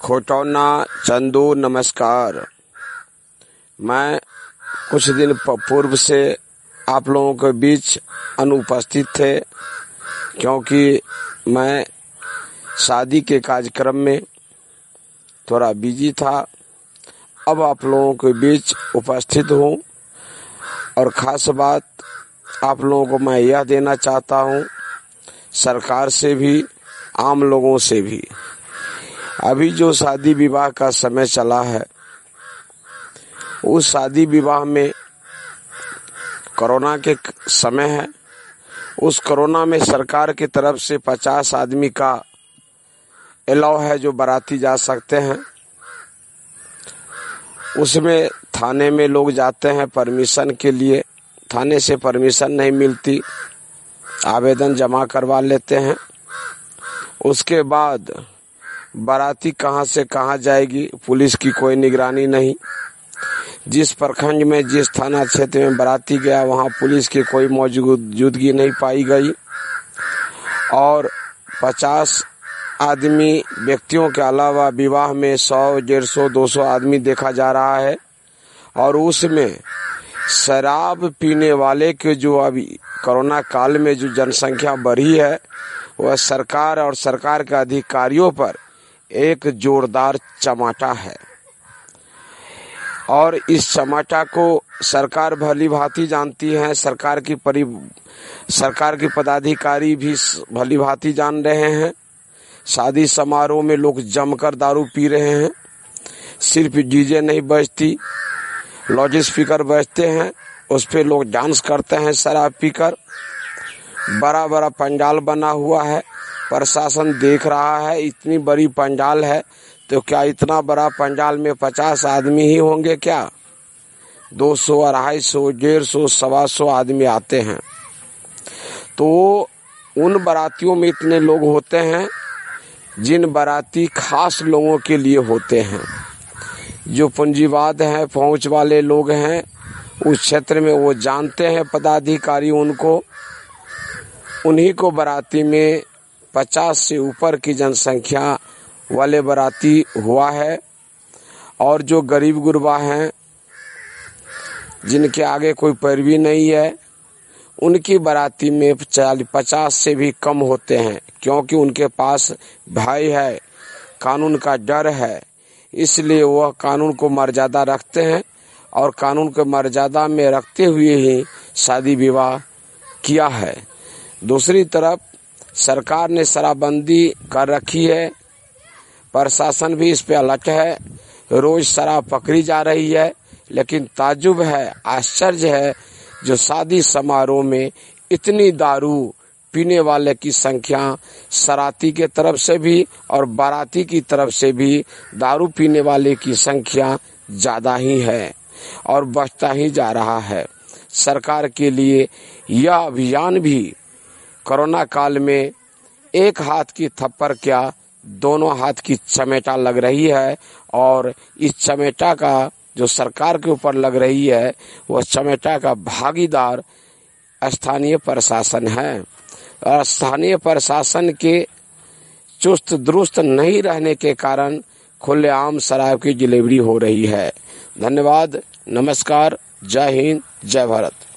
खोटौना चंदू नमस्कार। मैं कुछ दिन पूर्व से आप लोगों के बीच अनुपस्थित थे क्योंकि मैं शादी के कार्यक्रम में थोड़ा बिजी था। अब आप लोगों के बीच उपस्थित हूँ और ख़ास बात आप लोगों को मैं यह देना चाहता हूँ, सरकार से भी आम लोगों से भी। अभी जो शादी विवाह का समय चला है, उस शादी विवाह में कोरोना के समय है। उस कोरोना में सरकार की तरफ से 50 आदमी का अलाउ है जो बाराती जा सकते हैं। उसमें थाने में लोग जाते हैं परमिशन के लिए, थाने से परमिशन नहीं मिलती, आवेदन जमा करवा लेते हैं। उसके बाद बाराती कहाँ से कहाँ जाएगी, पुलिस की कोई निगरानी नहीं। जिस प्रखंड में जिस थाना क्षेत्र में बाराती गया वहाँ पुलिस की कोई मौजूदगी नहीं पाई गई और 50 आदमी व्यक्तियों के अलावा विवाह में 100, 150, 200 आदमी देखा जा रहा है। और उसमें शराब पीने वाले के जो अभी कोरोना काल में जो जनसंख्या बढ़ी है, वह सरकार और सरकार के अधिकारियों पर एक जोरदार चमाटा है। और इस चमाटा को सरकार भली भांति जानती है, सरकार की पदाधिकारी भी भली भांति जान रहे हैं। शादी समारोह में लोग जमकर दारू पी रहे हैं। सिर्फ डीजे नहीं बजती, लाउड स्पीकर बजते हैं, उस पे लोग डांस करते हैं शराब पीकर। बड़ा बड़ा पंडाल बना हुआ है, प्रशासन देख रहा है। इतनी बड़ी पंडाल है तो क्या इतना बड़ा पंडाल में 50 आदमी ही होंगे क्या? 200, 250, 150, 125 आदमी आते हैं। तो उन बारातियों में इतने लोग होते हैं जिन बाराती खास लोगों के लिए होते हैं। जो पूंजीवाद हैं, पहुंच वाले लोग हैं उस क्षेत्र में, वो जानते हैं पदाधिकारी उन्हीं को बाराती में 50 से ऊपर की जनसंख्या वाले बाराती हुआ है। और जो गरीब गुरबा हैं, जिनके आगे कोई पैरवी नहीं है, उनकी बाराती में 50 से भी कम होते हैं क्योंकि उनके पास भय है, कानून का डर है। इसलिए वह कानून को मर्यादा रखते हैं और कानून को मर्यादा में रखते हुए ही शादी विवाह किया है। दूसरी तरफ सरकार ने शराबबंदी कर रखी है, प्रशासन भी इस पे अलर्ट है। रोज शराब पकड़ी जा रही है, लेकिन ताज्जुब है, आश्चर्य है, जो शादी समारोह में इतनी दारू पीने वाले की संख्या सराती के तरफ से भी और बाराती की तरफ से भी दारू पीने वाले की संख्या ज्यादा ही है और बढ़ता ही जा रहा है। सरकार के लिए यह अभियान भी कोरोना काल में एक हाथ की थप्पड़ क्या, दोनों हाथ की चमेटा लग रही है। और इस चमेटा का जो सरकार के ऊपर लग रही है, वह चमेटा का भागीदार स्थानीय प्रशासन है। और स्थानीय प्रशासन के चुस्त दुरुस्त नहीं रहने के कारण खुलेआम शराब की डिलीवरी हो रही है। धन्यवाद, नमस्कार, जय हिंद, जय भारत।